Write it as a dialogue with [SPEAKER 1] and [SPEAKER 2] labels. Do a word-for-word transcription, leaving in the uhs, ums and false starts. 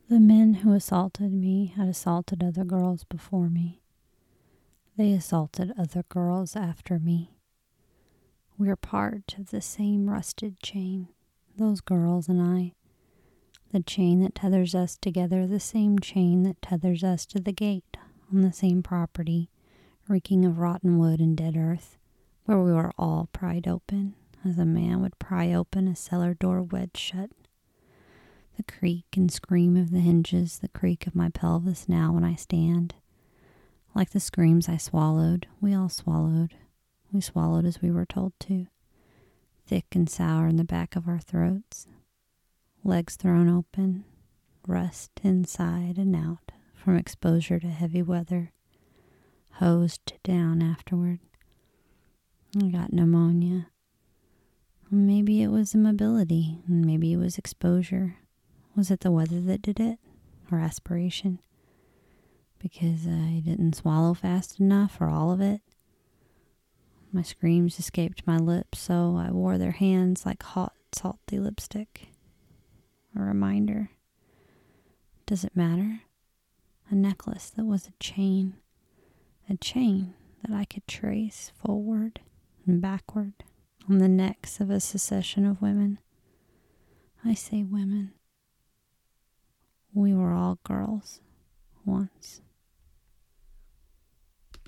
[SPEAKER 1] The men who assaulted me had assaulted other girls before me. They assaulted other girls after me. We are part of the same rusted chain, those girls and I. The chain that tethers us together, the same chain that tethers us to the gate on the same property, reeking of rotten wood and dead earth, where we were all pried open, as a man would pry open a cellar door wedged shut. The creak and scream of the hinges, the creak of my pelvis now when I stand. Like the screams I swallowed, we all swallowed. We swallowed as we were told to, thick and sour in the back of our throats. Legs thrown open, rust inside and out from exposure to heavy weather, hosed down afterward. I got pneumonia. Maybe it was immobility, and maybe it was exposure. Was it the weather that did it, or aspiration? Because I didn't swallow fast enough, or all of it? My screams escaped my lips, so I wore their hands like hot, salty lipstick. A reminder. Does it matter? A necklace that was a chain. A chain that I could trace forward and backward on the necks of a succession of women. I say women. We were all girls once.